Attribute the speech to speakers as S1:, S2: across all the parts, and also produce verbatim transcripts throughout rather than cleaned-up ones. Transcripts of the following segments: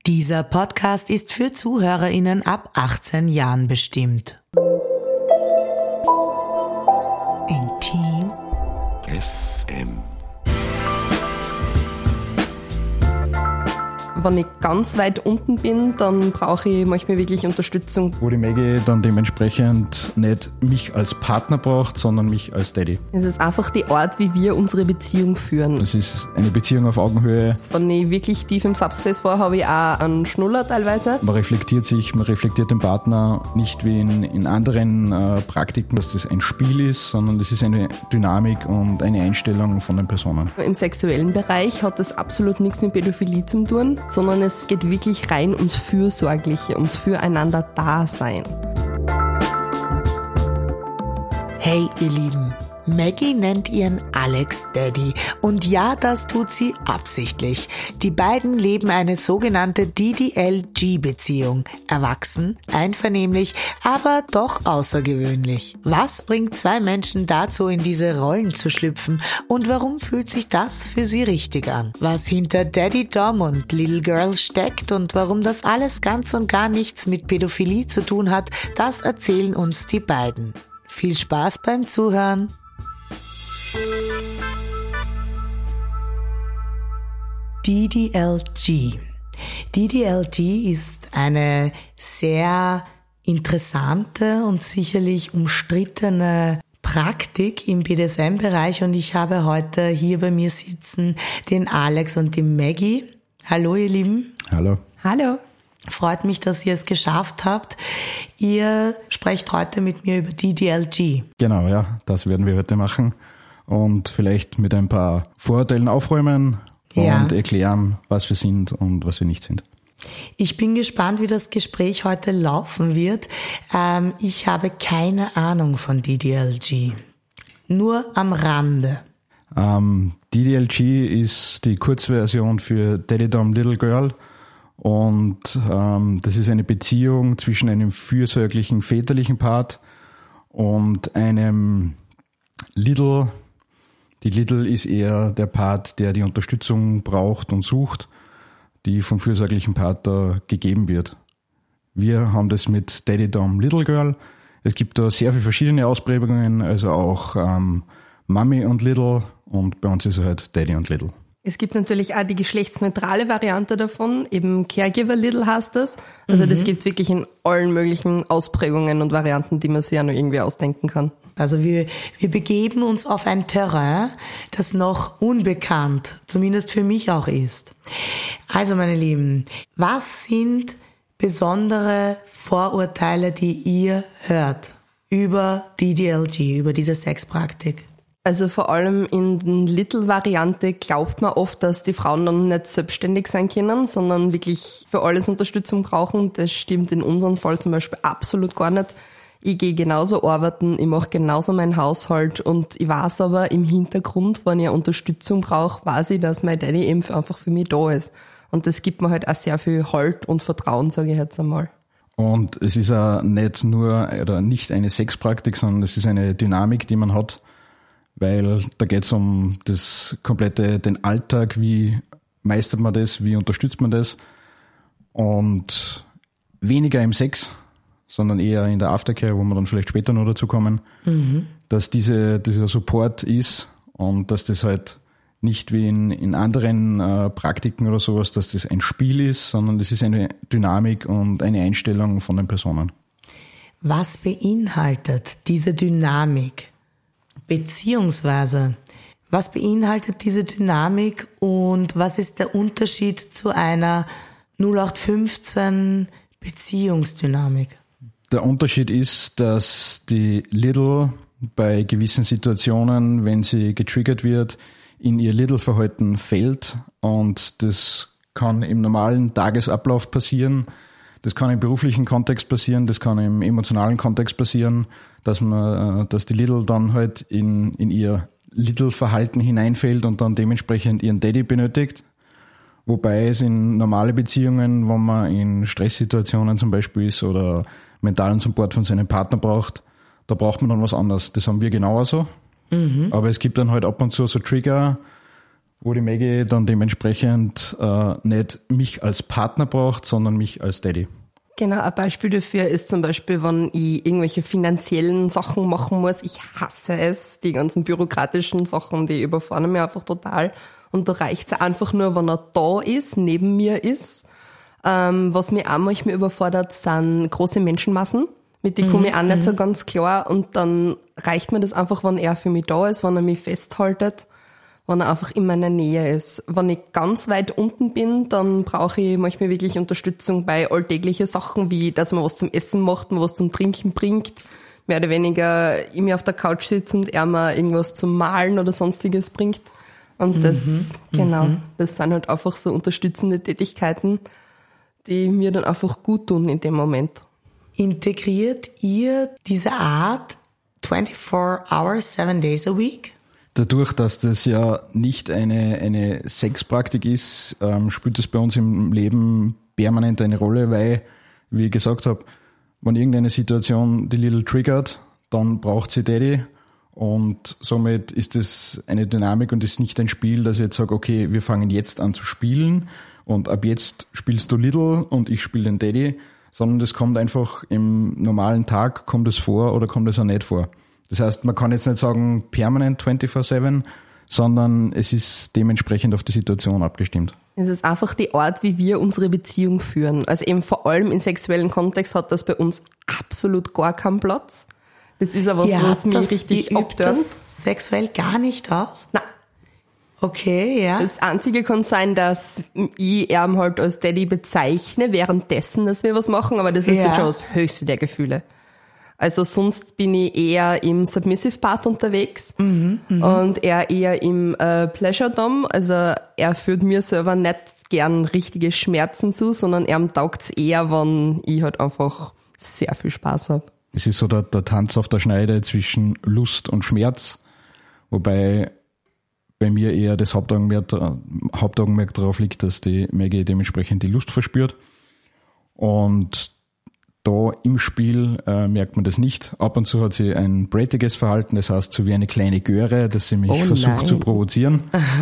S1: Dieser Podcast ist für ZuhörerInnen ab achtzehn Jahren bestimmt. Intim
S2: F M.
S3: Wenn ich ganz weit unten bin, dann brauche ich manchmal wirklich Unterstützung.
S4: Wo die Maggie dann dementsprechend nicht mich als Partner braucht, sondern mich als Daddy.
S3: Es ist einfach die Art, wie wir unsere Beziehung führen.
S4: Es ist eine Beziehung auf Augenhöhe.
S3: Wenn ich wirklich tief im Subspace war, habe ich auch einen Schnuller teilweise.
S4: Man reflektiert sich, man reflektiert den Partner nicht wie in, in anderen äh, Praktiken, dass das ein Spiel ist, sondern das ist eine Dynamik und eine Einstellung von den Personen.
S3: Im sexuellen Bereich hat das absolut nichts mit Pädophilie zu tun, sondern es geht wirklich rein ums Fürsorgliche, ums Füreinander-Dasein.
S1: Hey ihr Lieben, Maggie nennt ihren Alex Daddy und ja, das tut sie absichtlich. Die beiden leben eine sogenannte D D L G-Beziehung. Erwachsen, einvernehmlich, aber doch außergewöhnlich. Was bringt zwei Menschen dazu, in diese Rollen zu schlüpfen und warum fühlt sich das für sie richtig an? Was hinter Daddy Dom und Little Girl steckt und warum das alles ganz und gar nichts mit Pädophilie zu tun hat, das erzählen uns die beiden. Viel Spaß beim Zuhören! D D L G. D D L G ist eine sehr interessante und sicherlich umstrittene Praktik im B D S M-Bereich und ich habe heute hier bei mir sitzen den Alex und die Maggie. Hallo ihr Lieben.
S4: Hallo.
S3: Hallo.
S1: Freut mich, dass ihr es geschafft habt. Ihr sprecht heute mit mir über D D L G.
S4: Genau, ja, das werden wir heute machen und vielleicht mit ein paar Vorurteilen aufräumen
S1: ja.
S4: und erklären, was wir sind und was wir nicht sind.
S1: Ich bin gespannt, wie das Gespräch heute laufen wird. Ähm, ich habe keine Ahnung von D D L G. Nur am Rande.
S4: Ähm, D D L G ist die Kurzversion für Daddy Dom Little Girl. Und ähm, das ist eine Beziehung zwischen einem fürsorglichen väterlichen Part und einem Little. Die Little ist eher der Part, der die Unterstützung braucht und sucht, die vom fürsorglichen Partner gegeben wird. Wir haben das mit Daddy Dom Little Girl. Es gibt da sehr viele verschiedene Ausprägungen, also auch ähm, Mummy und Little und bei uns ist es halt Daddy und Little.
S3: Es gibt natürlich auch die geschlechtsneutrale Variante davon, eben Caregiver Little heißt das. Also mhm. das gibt's wirklich in allen möglichen Ausprägungen und Varianten, die man sich ja noch irgendwie ausdenken kann.
S1: Also wir, wir begeben uns auf ein Terrain, das noch unbekannt, zumindest für mich auch ist. Also meine Lieben, was sind besondere Vorurteile, die ihr hört über D D L G, über diese Sexpraktik?
S3: Also vor allem in der Little-Variante glaubt man oft, dass die Frauen dann nicht selbstständig sein können, sondern wirklich für alles Unterstützung brauchen. Das stimmt in unserem Fall zum Beispiel absolut gar nicht. Ich gehe genauso arbeiten, ich mache genauso meinen Haushalt und ich weiß aber im Hintergrund, wenn ich Unterstützung brauche, weiß ich, dass mein Daddy eben einfach für mich da ist. Und das gibt mir halt auch sehr viel Halt und Vertrauen, sage ich jetzt einmal.
S4: Und es ist auch nicht nur oder nicht eine Sexpraktik, sondern es ist eine Dynamik, die man hat. Weil da geht es um das komplette, den Alltag, wie meistert man das, wie unterstützt man das und weniger im Sex, sondern eher in der Aftercare, wo wir dann vielleicht später noch dazu kommen, mhm. dass diese, dieser Support ist und dass das halt nicht wie in, in anderen äh, Praktiken oder sowas, dass das ein Spiel ist, sondern das ist eine Dynamik und eine Einstellung von den Personen.
S1: Was beinhaltet diese Dynamik? Beziehungsweise, was beinhaltet diese Dynamik und was ist der Unterschied zu einer null acht fünfzehn Beziehungsdynamik?
S4: Der Unterschied ist, dass die Little bei gewissen Situationen, wenn sie getriggert wird, in ihr Little-Verhalten fällt und das kann im normalen Tagesablauf passieren. Das kann im beruflichen Kontext passieren, das kann im emotionalen Kontext passieren, dass man, dass die Little dann halt in, in ihr Little-Verhalten hineinfällt und dann dementsprechend ihren Daddy benötigt. Wobei es in normale Beziehungen, wenn man in Stresssituationen zum Beispiel ist oder mentalen Support von seinem Partner braucht, da braucht man dann was anderes. Das haben wir genauso. Mhm. Aber es gibt dann halt ab und zu so Trigger, wo die Maggie dann dementsprechend äh, nicht mich als Partner braucht, sondern mich als Daddy.
S3: Genau, ein Beispiel dafür ist zum Beispiel, wenn ich irgendwelche finanziellen Sachen machen muss. Ich hasse es, die ganzen bürokratischen Sachen, die überfordern mich einfach total. Und da reicht's einfach nur, wenn er da ist, neben mir ist. Ähm, was mich auch manchmal überfordert, sind große Menschenmassen. Mit denen komme ich auch nicht so ganz klar. Und dann reicht mir das einfach, wenn er für mich da ist, wenn er mich festhaltet, wenn er einfach in meiner Nähe ist. Wenn ich ganz weit unten bin, dann brauche ich manchmal wirklich Unterstützung bei alltäglichen Sachen, wie dass man was zum Essen macht, man was zum Trinken bringt, mehr oder weniger ich mir auf der Couch sitze und er mir irgendwas zum Malen oder sonstiges bringt. Und das, mhm. genau, das sind halt einfach so unterstützende Tätigkeiten, die mir dann einfach gut tun in dem Moment.
S1: Integriert ihr diese Art twenty-four hours, seven days a week?
S4: Dadurch, dass das ja nicht eine, eine Sexpraktik ist, ähm, spielt das bei uns im Leben permanent eine Rolle, weil, wie ich gesagt habe, wenn irgendeine Situation die Little triggert, dann braucht sie Daddy und somit ist das eine Dynamik und ist nicht ein Spiel, dass ich jetzt sage, okay, wir fangen jetzt an zu spielen und ab jetzt spielst du Little und ich spiele den Daddy, sondern das kommt einfach im normalen Tag, kommt es vor oder kommt es auch nicht vor. Das heißt, man kann jetzt nicht sagen permanent twenty-four seven, sondern es ist dementsprechend auf die Situation abgestimmt.
S3: Es ist einfach die Art, wie wir unsere Beziehung führen. Also eben vor allem im sexuellen Kontext hat das bei uns absolut gar keinen Platz. Das ist ja was,
S1: ja,
S3: was mich richtig abtönt.
S1: Sexuell gar nicht aus?
S3: Nein.
S1: Okay, ja.
S3: Das Einzige kann sein, dass ich ihn halt als Daddy bezeichne, währenddessen, dass wir was machen, aber das ist
S1: ja.
S3: jetzt schon das höchste der Gefühle. Also sonst bin ich eher im Submissive Part unterwegs mhm, und er eher im äh, Pleasure Dom. Also er führt mir selber nicht gern richtige Schmerzen zu, sondern er taugt's eher, wenn ich halt einfach sehr viel Spaß habe.
S4: Es ist so der, der Tanz auf der Schneide zwischen Lust und Schmerz, wobei bei mir eher das Hauptaugenmerk, Hauptaugenmerk darauf liegt, dass die Maggie dementsprechend die Lust verspürt. Und da im Spiel äh, merkt man das nicht. Ab und zu hat sie ein brätiges Verhalten, das heißt so wie eine kleine Göre, dass sie mich
S1: oh,
S4: versucht
S1: nein.
S4: zu provozieren.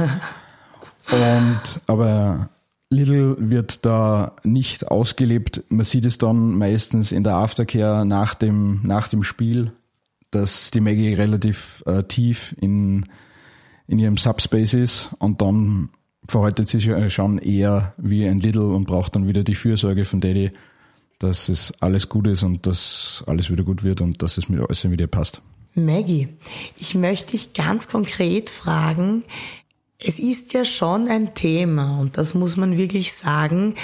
S4: und aber Little wird da nicht ausgelebt. Man sieht es dann meistens in der Aftercare nach dem nach dem Spiel, dass die Maggie relativ äh, tief in in ihrem Subspace ist und dann verhaltet sie sich schon eher wie ein Little und braucht dann wieder die Fürsorge von Daddy, dass es alles gut ist und dass alles wieder gut wird und dass es mit alles wieder passt.
S1: Maggie, ich möchte dich ganz konkret fragen, es ist ja schon ein Thema und das muss man wirklich sagen,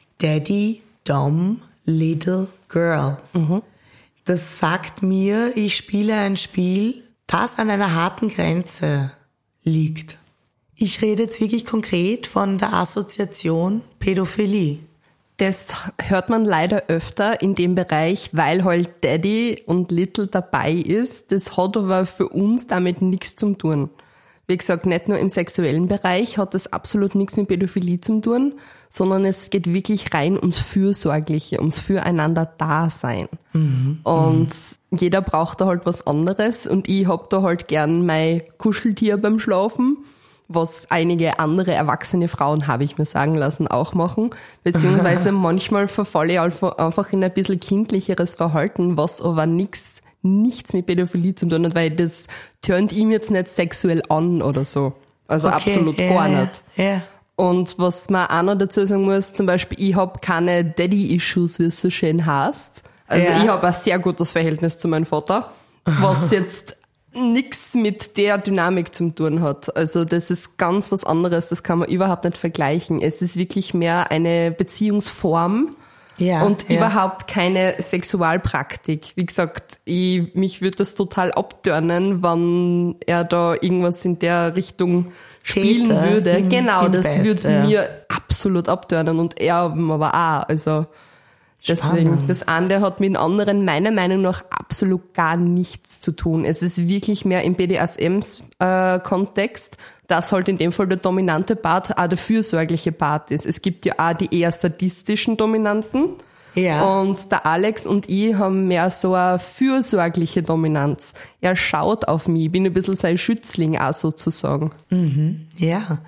S1: Daddy, Dom, Little Girl. Mhm. Das sagt mir, ich spiele ein Spiel, das an einer harten Grenze liegt. Ich rede jetzt wirklich konkret von der Assoziation Pädophilie.
S3: Das hört man leider öfter in dem Bereich, weil halt Daddy und Little dabei ist. Das hat aber für uns damit nichts zu tun. Wie gesagt, nicht nur im sexuellen Bereich hat das absolut nichts mit Pädophilie zu tun, sondern es geht wirklich rein ums Fürsorgliche, ums Füreinander-Dasein. Mhm. Und mhm. jeder braucht da halt was anderes und ich hab da halt gern mein Kuscheltier beim Schlafen, was einige andere erwachsene Frauen, habe ich mir sagen lassen, auch machen. Beziehungsweise manchmal verfalle ich einfach in ein bisschen kindlicheres Verhalten, was aber nix, nichts mit Pädophilie zu tun hat, weil das turnt ihm jetzt nicht sexuell an oder so. Also okay, absolut
S1: yeah,
S3: gar nicht.
S1: Yeah.
S3: Und was man auch noch dazu sagen muss, zum Beispiel, ich habe keine Daddy-Issues, wie es so schön heißt. Also yeah. ich habe ein sehr gutes Verhältnis zu meinem Vater, was jetzt nix mit der Dynamik zu tun hat. Also das ist ganz was anderes, das kann man überhaupt nicht vergleichen. Es ist wirklich mehr eine Beziehungsform ja, und ja. überhaupt keine Sexualpraktik. Wie gesagt, ich, mich würde das total abturnen, wenn er da irgendwas in der Richtung spielen Täter würde. Im, genau, im das Bett, würde ja. mir absolut abturnen und er aber auch. Also deswegen, Spannend. Das eine hat mit dem anderen meiner Meinung nach absolut gar nichts zu tun. Es ist wirklich mehr im B D S M-Kontext, dass halt in dem Fall der dominante Part auch der fürsorgliche Part ist. Es gibt ja auch die eher sadistischen Dominanten,
S1: Ja.
S3: Und der Alex und ich haben mehr so eine fürsorgliche Dominanz. Er schaut auf mich, ich bin ein bisschen sein Schützling auch sozusagen.
S1: Mhm. Ja.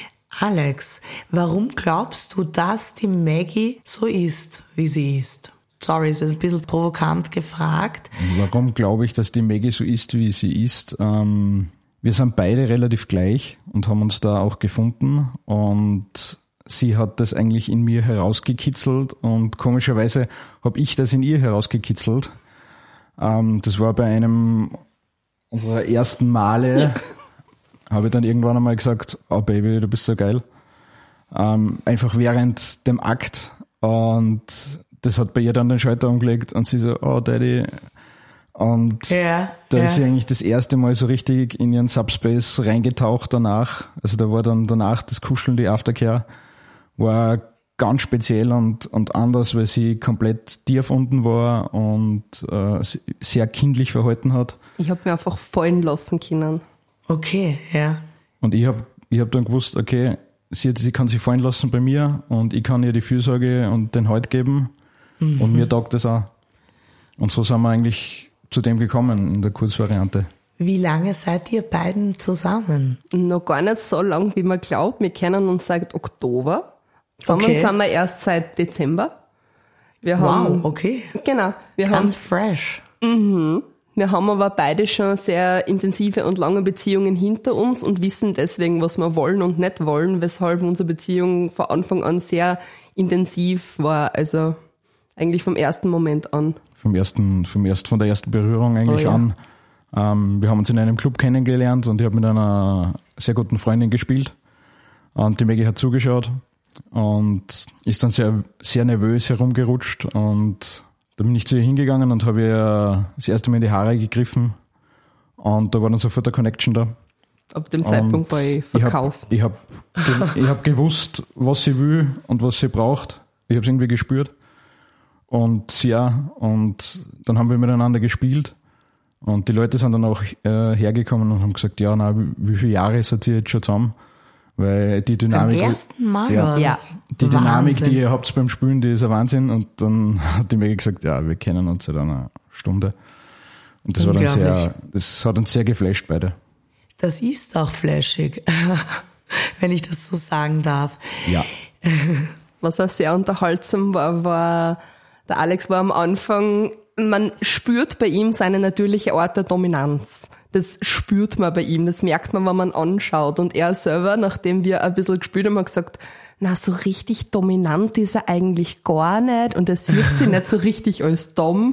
S1: Alex, warum glaubst du, dass die Maggie so ist, wie sie ist? Sorry, ist ein bisschen provokant gefragt.
S4: Warum glaube ich, dass die Maggie so ist, wie sie ist? Ähm, wir sind beide relativ gleich und haben uns da auch gefunden, und sie hat das eigentlich in mir herausgekitzelt, und komischerweise habe ich das in ihr herausgekitzelt. Ähm, das war bei einem unserer ersten Male, ja. Habe ich dann irgendwann einmal gesagt, oh Baby, du bist so geil. Ähm, einfach während dem Akt, und das hat bei ihr dann den Schalter umgelegt und sie so, oh Daddy. Und
S1: ja,
S4: da
S1: ja.
S4: ist sie eigentlich das erste Mal so richtig in ihren Subspace reingetaucht danach. Also da war dann danach das Kuscheln, die Aftercare, war ganz speziell und, und anders, weil sie komplett tief unten war und äh, sehr kindlich verhalten hat.
S3: Ich habe mir einfach fallen lassen können.
S1: Okay, ja.
S4: Und ich habe ich hab dann gewusst, okay, sie, sie kann sich fallen lassen bei mir, und ich kann ihr die Fürsorge und den Halt geben, mhm. und mir taugt das auch. Und so sind wir eigentlich zu dem gekommen in der Kurzvariante.
S1: Wie lange seid ihr beiden zusammen?
S3: Noch gar nicht so lang, wie man glaubt. Wir kennen uns seit Oktober. Zusammen
S1: Okay.
S3: sind wir erst seit Dezember. Wir
S1: Wow,
S3: haben,
S1: okay.
S3: Genau. Wir
S1: Ganz
S3: haben,
S1: fresh.
S3: wir haben aber beide schon sehr intensive und lange Beziehungen hinter uns und wissen deswegen, was wir wollen und nicht wollen, weshalb unsere Beziehung von Anfang an sehr intensiv war. Also eigentlich vom ersten Moment an.
S4: Vom ersten, vom erst, von der ersten Berührung eigentlich
S1: Oh ja.
S4: an. Ähm, wir haben uns in einem Club kennengelernt, und ich habe mit einer sehr guten Freundin gespielt, und die Maggie hat zugeschaut und ist dann sehr, sehr nervös herumgerutscht, und da bin ich zu ihr hingegangen und habe ihr das erste Mal in die Haare gegriffen, und da war dann sofort eine Connection da.
S3: Ab dem Zeitpunkt
S4: Und
S3: war ich verkauft.
S4: Ich habe ich hab, ge- ich hab gewusst, was sie will und was sie braucht. Ich habe es irgendwie gespürt. Und sie auch. Und dann haben wir miteinander gespielt. Und die Leute sind dann auch äh, hergekommen und haben gesagt, ja, na, wie, wie viele Jahre seid ihr jetzt schon zusammen? Weil die Dynamik...
S1: Beim ersten Mal
S4: Ja.
S1: war
S3: Ja.
S1: das.
S4: Die Dynamik,
S1: Wahnsinn.
S4: die ihr habt beim Spielen, die ist ein Wahnsinn. Und dann hat die Maggie gesagt, ja, wir kennen uns seit einer Stunde. Und das war dann sehr,
S1: Unglaublich.
S4: das hat uns sehr geflasht beide.
S1: Das ist auch flashig, wenn ich das so sagen darf.
S4: Ja.
S3: Was auch sehr unterhaltsam war, war, der Alex war am Anfang, man spürt bei ihm seine natürliche Art der Dominanz. Das spürt man bei ihm, das merkt man, wenn man anschaut. Und er selber, nachdem wir ein bisschen gespielt haben, hat gesagt, na, so richtig dominant ist er eigentlich gar nicht, und er sieht sich nicht so richtig als Dom.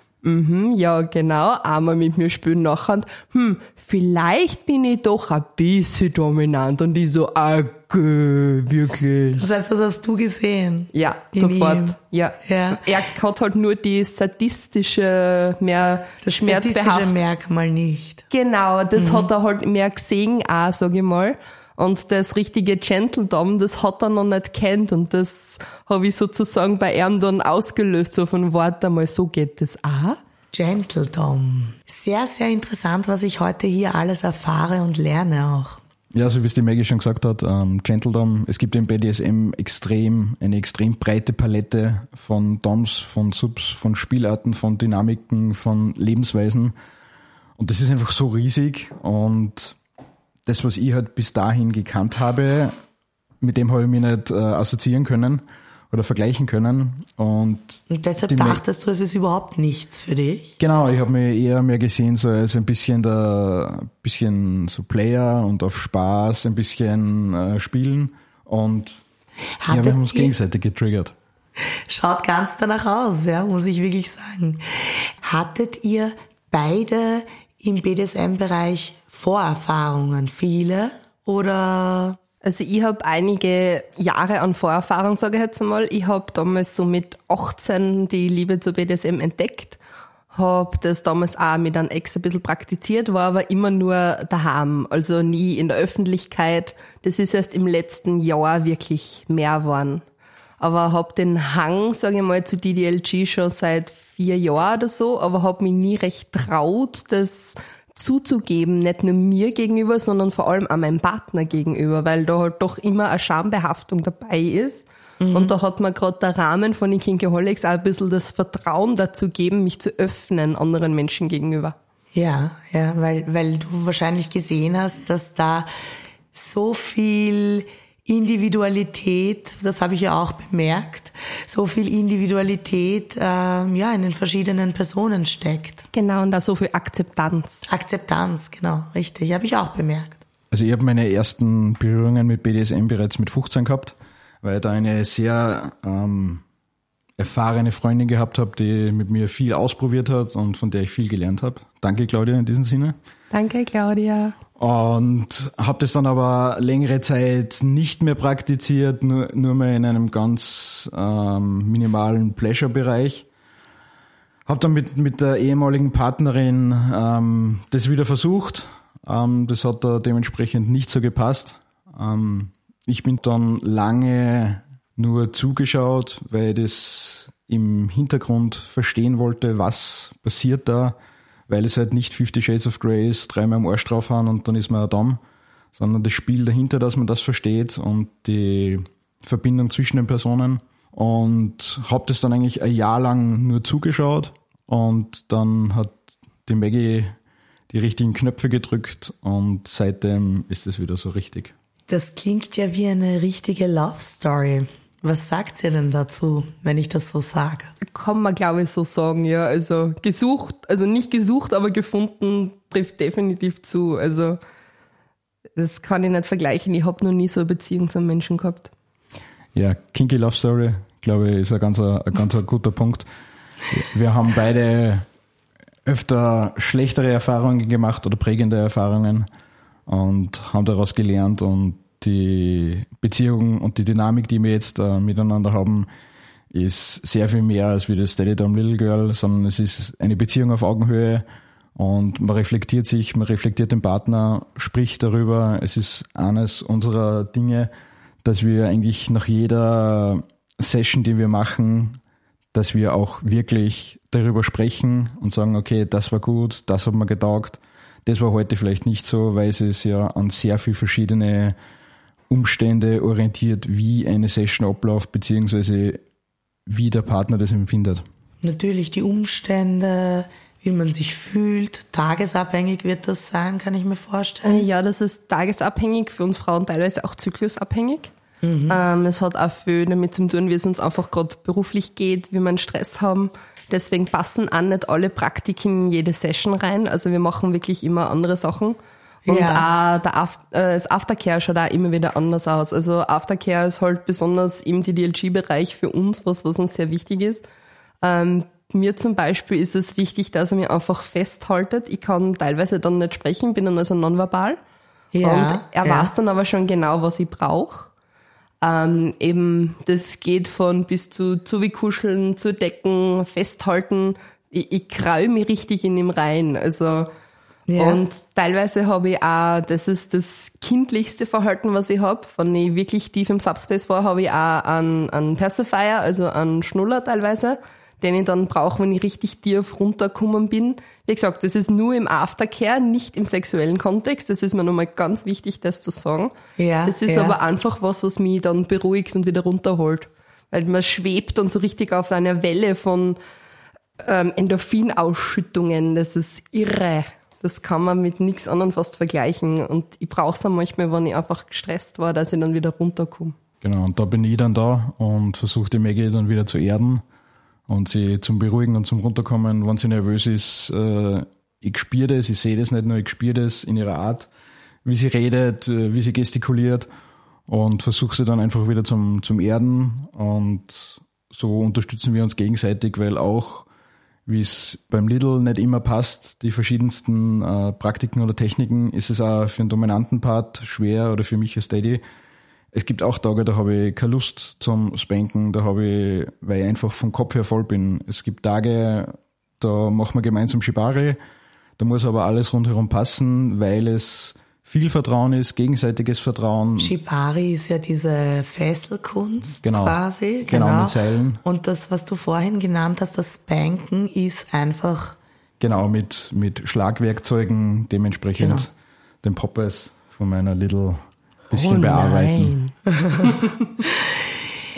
S3: Mhm, ja, genau, einmal mit mir spielen nachher. Und, hm, vielleicht bin ich doch ein bisschen dominant. Und ich so, okay, wirklich.
S1: Das heißt, das hast du gesehen?
S3: Ja,
S1: In
S3: sofort.
S1: ihm.
S3: Ja.
S1: Ja.
S3: Er hat halt nur die sadistische, mehr
S1: Das statistische
S3: schmerzbehaftet.
S1: Merkmal nicht.
S3: Genau, das hat er halt mehr gesehen auch, sag ich mal. Und das richtige Gentledom, das hat er noch nicht kennt, und das habe ich sozusagen bei ihm dann ausgelöst, so von warte mal, so geht das auch.
S1: Gentledom. Sehr, sehr interessant, was ich heute hier alles erfahre und lerne auch.
S4: Ja, so wie es die Maggie schon gesagt hat, ähm, Gentledom, es gibt im B D S M extrem, eine extrem breite Palette von Doms, von Subs, von Spielarten, von Dynamiken, von Lebensweisen. Und das ist einfach so riesig, und das, was ich halt bis dahin gekannt habe, mit dem habe ich mich nicht äh, assoziieren können oder vergleichen können. Und,
S1: Und deshalb
S4: die Ma-
S1: dachtest du, es ist überhaupt nichts für dich?
S4: Genau, ich habe mich eher mehr gesehen so als ein bisschen der, bisschen so Player und auf Spaß, ein bisschen äh, spielen, und ja,
S1: Hattet
S4: wir haben uns
S1: ihr-
S4: gegenseitig getriggert.
S1: Schaut ganz danach aus, ja, muss ich wirklich sagen. Hattet ihr beide im B D S M-Bereich Vorerfahrungen? Viele? Oder?
S3: Also ich habe einige Jahre an Vorerfahrung, sage ich jetzt einmal. Ich habe damals so mit achtzehn die Liebe zu B D S M entdeckt, habe das damals auch mit einem Ex ein bisschen praktiziert, war aber immer nur daheim, also nie in der Öffentlichkeit. Das ist erst im letzten Jahr wirklich mehr geworden. Aber habe den Hang, sage ich mal, zu D D L G schon seit vier Jahren oder so, aber habe mich nie recht traut, das zuzugeben, nicht nur mir gegenüber, sondern vor allem auch meinem Partner gegenüber, weil da halt doch immer eine Schambehaftung dabei ist. Mhm. Und da hat mir gerade der Rahmen von den Kinkaholics auch ein bisschen das Vertrauen dazu gegeben, mich zu öffnen anderen Menschen gegenüber.
S1: Ja, ja, weil, weil du wahrscheinlich gesehen hast, dass da so viel Individualität, das habe ich ja auch bemerkt, so viel Individualität ähm, ja in den verschiedenen Personen steckt.
S3: Genau, und da so viel Akzeptanz.
S1: Akzeptanz, genau, richtig, habe ich auch bemerkt.
S4: Also ich habe meine ersten Berührungen mit B D S M bereits mit fünfzehn gehabt, weil ich da eine sehr ähm, erfahrene Freundin gehabt habe, die mit mir viel ausprobiert hat und von der ich viel gelernt habe. Danke, Claudia, in diesem Sinne.
S3: Danke, Claudia.
S4: Und habe das dann aber längere Zeit nicht mehr praktiziert, nur, nur mal in einem ganz ähm, minimalen Pleasure-Bereich. Habe dann mit, mit der ehemaligen Partnerin ähm, das wieder versucht. Ähm, das hat da dementsprechend nicht so gepasst. Ähm, ich bin dann lange nur zugeschaut, weil ich das im Hintergrund verstehen wollte, was passiert da. Weil es halt nicht Fifty Shades of Grey ist, dreimal am Arsch draufhauen und dann ist man ein Dom, sondern das Spiel dahinter, dass man das versteht und die Verbindung zwischen den Personen. Und habe das dann eigentlich ein Jahr lang nur zugeschaut und dann hat die Maggie die richtigen Knöpfe gedrückt und seitdem ist es wieder so richtig.
S1: Das klingt ja wie eine richtige Love Story. Was sagt ihr denn dazu, wenn ich das so sage?
S3: Kann man, glaube ich, so sagen, ja. Also gesucht, also nicht gesucht, aber gefunden trifft definitiv zu. Also das kann ich nicht vergleichen. Ich habe noch nie so eine Beziehung zum Menschen gehabt.
S4: Ja, Kinky Love Story, glaube ich, ist ein ganz, ein ganz ein guter Punkt. Wir haben beide öfter schlechtere Erfahrungen gemacht oder prägende Erfahrungen und haben daraus gelernt, und die Beziehung und die Dynamik, die wir jetzt äh, miteinander haben, ist sehr viel mehr als wie das Daddy Dom Little Girl, sondern es ist eine Beziehung auf Augenhöhe und man reflektiert sich, man reflektiert den Partner, spricht darüber. Es ist eines unserer Dinge, dass wir eigentlich nach jeder Session, die wir machen, dass wir auch wirklich darüber sprechen und sagen, okay, das war gut, das hat mir getaugt, das war heute vielleicht nicht so, weil es ist ja an sehr viel verschiedene Umstände orientiert, wie eine Session abläuft, beziehungsweise wie der Partner das empfindet.
S1: Natürlich die Umstände, wie man sich fühlt, tagesabhängig wird das sein, kann ich mir vorstellen.
S3: Ja, das ist tagesabhängig, für uns Frauen teilweise auch zyklusabhängig. Mhm. Ähm, es hat auch viel damit zu tun, wie es uns einfach gerade beruflich geht, wie wir einen Stress haben. Deswegen passen auch nicht alle Praktiken in jede Session rein. Also wir machen wirklich immer andere Sachen. Und
S1: ja.
S3: auch der After, äh, das Aftercare schaut auch immer wieder anders aus. Also Aftercare ist halt besonders im D D L G-Bereich für uns was, was uns sehr wichtig ist. Ähm, mir zum Beispiel ist es wichtig, dass er mich einfach festhaltet. Ich kann teilweise dann nicht sprechen, bin dann also nonverbal.
S1: Ja,
S3: und er
S1: ja.
S3: weiß dann aber schon genau, was ich brauche. Ähm, eben, das geht von bis zu Zuwikuscheln, zu Decken, festhalten. Ich, ich kraul mich richtig in ihm rein. Also, ja. Und teilweise habe ich auch, das ist das kindlichste Verhalten, was ich habe. Wenn ich wirklich tief im Subspace war, habe ich auch einen, einen Pacifier, also einen Schnuller teilweise, den ich dann brauche, wenn ich richtig tief runtergekommen bin. Wie gesagt, das ist nur im Aftercare, nicht im sexuellen Kontext. Das ist mir nochmal ganz wichtig, das zu sagen. Ja, das ist ja. aber einfach was, was mich dann beruhigt und wieder runterholt. Weil man schwebt dann so richtig auf einer Welle von ähm, Endorphinausschüttungen. Das ist irre. Das kann man mit nichts anderem fast vergleichen. Und ich brauche es auch manchmal, wenn ich einfach gestresst war, dass ich dann wieder runterkomme.
S4: Genau, und da bin ich dann da und versuche die Maggie dann wieder zu erden und sie zum Beruhigen und zum Runterkommen. Wenn sie nervös ist, äh, ich spüre das, ich sehe das nicht nur, ich spüre das in ihrer Art, wie sie redet, äh, wie sie gestikuliert, und versuche sie dann einfach wieder zum, zum Erden. Und so unterstützen wir uns gegenseitig, weil auch, wie es beim Lidl nicht immer passt, die verschiedensten äh, Praktiken oder Techniken, ist es auch für einen dominanten Part schwer, oder für mich als Daddy. Es gibt auch Tage, da habe ich keine Lust zum Spanken, da habe ich, weil ich einfach vom Kopf her voll bin. Es gibt Tage, da machen wir gemeinsam Shibari, da muss aber alles rundherum passen, weil es viel Vertrauen ist, gegenseitiges Vertrauen.
S1: Shibari ist ja diese Fesselkunst
S4: genau,
S1: quasi.
S4: Genau, genau, mit Seilen.
S1: Und das, was du vorhin genannt hast, das Spanken, ist einfach...
S4: Genau, mit, mit Schlagwerkzeugen, dementsprechend genau. den Poppes von meiner Little bisschen
S1: oh
S4: bearbeiten.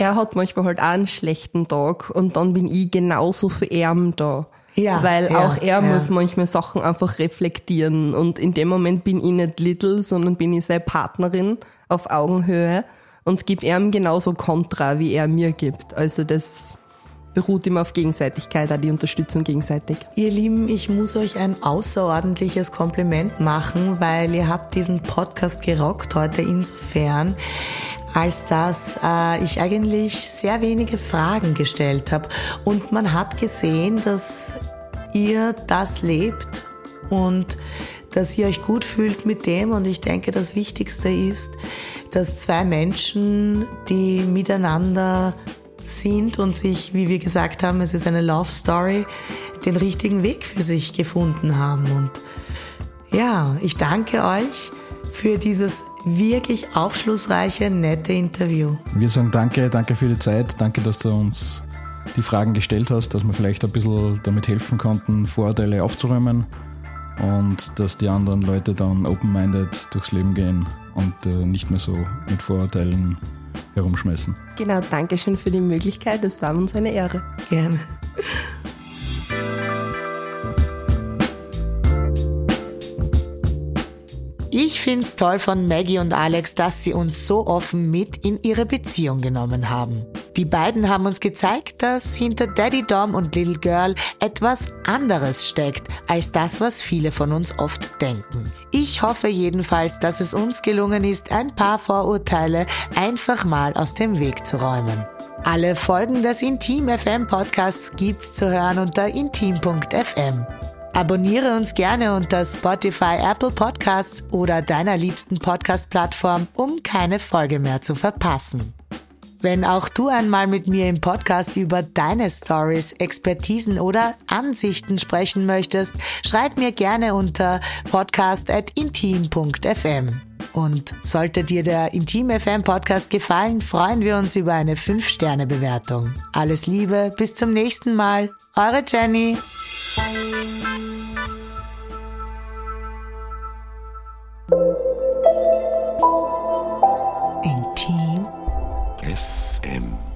S3: er hat manchmal halt auch einen schlechten Tag und dann bin ich genauso für ihn da.
S1: Ja,
S3: Weil
S1: ja,
S3: auch er
S1: ja.
S3: muss manchmal Sachen einfach reflektieren und in dem Moment bin ich nicht Little, sondern bin ich seine Partnerin auf Augenhöhe und gebe ihm genauso Kontra, wie er mir gibt. Also das beruht immer auf Gegenseitigkeit, auch die Unterstützung gegenseitig.
S1: Ihr Lieben, ich muss euch ein außerordentliches Kompliment machen, weil ihr habt diesen Podcast gerockt heute insofern, als dass äh, ich eigentlich sehr wenige Fragen gestellt habe. Und man hat gesehen, dass ihr das lebt und dass ihr euch gut fühlt mit dem. Und ich denke, das Wichtigste ist, dass zwei Menschen, die miteinander sind und sich, wie wir gesagt haben, es ist eine Love Story, den richtigen Weg für sich gefunden haben. Und ja, ich danke euch für dieses wirklich aufschlussreiche, nette Interview.
S4: Wir sagen danke, danke für die Zeit, danke, dass du uns die Fragen gestellt hast, dass wir vielleicht ein bisschen damit helfen konnten, Vorurteile aufzuräumen und dass die anderen Leute dann open-minded durchs Leben gehen und äh, nicht mehr so mit Vorurteilen herumschmeißen.
S3: Genau, danke schön für die Möglichkeit, das war uns eine Ehre.
S1: Gerne. Ich find's toll von Maggie und Alex, dass sie uns so offen mit in ihre Beziehung genommen haben. Die beiden haben uns gezeigt, dass hinter Daddy Dom und Little Girl etwas anderes steckt, als das, was viele von uns oft denken. Ich hoffe jedenfalls, dass es uns gelungen ist, ein paar Vorurteile einfach mal aus dem Weg zu räumen. Alle Folgen des Intim F M Podcasts gibt's zu hören unter intim punkt f m. Abonniere uns gerne unter Spotify, Apple Podcasts oder deiner liebsten Podcast-Plattform, um keine Folge mehr zu verpassen. Wenn auch du einmal mit mir im Podcast über deine Stories, Expertisen oder Ansichten sprechen möchtest, schreib mir gerne unter podcast at intim punkt f m. Und sollte dir der Intim F M Podcast gefallen, freuen wir uns über eine fünf Sterne Bewertung. Alles Liebe, bis zum nächsten Mal. Eure Jenny.
S2: F M